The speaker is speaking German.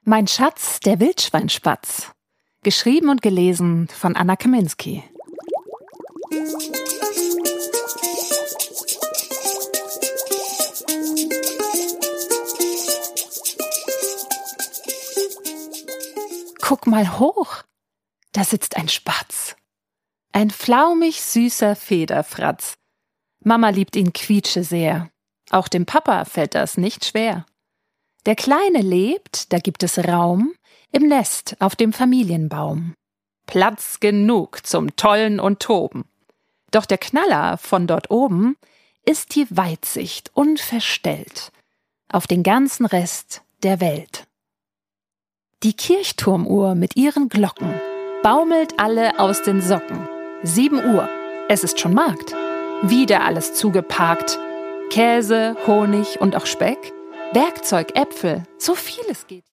Mein Schatz, der Wildschweinspatz. Geschrieben und gelesen von Anna Kaminski. Guck mal hoch, da sitzt ein Spatz. Ein flaumig süßer Federfratz. Mama liebt ihn quietsche sehr. Auch dem Papa fällt das nicht schwer. Der Kleine lebt, da gibt es Raum, im Nest auf dem Familienbaum. Platz genug zum Tollen und Toben. Doch der Knaller von dort oben ist die Weitsicht unverstellt auf den ganzen Rest der Welt. Die Kirchturmuhr mit ihren Glocken baumelt alle aus den Socken. 7 Uhr, es ist schon Markt. Wieder alles zugeparkt. Käse, Honig und auch Speck, Werkzeug, Äpfel, so viel es geht.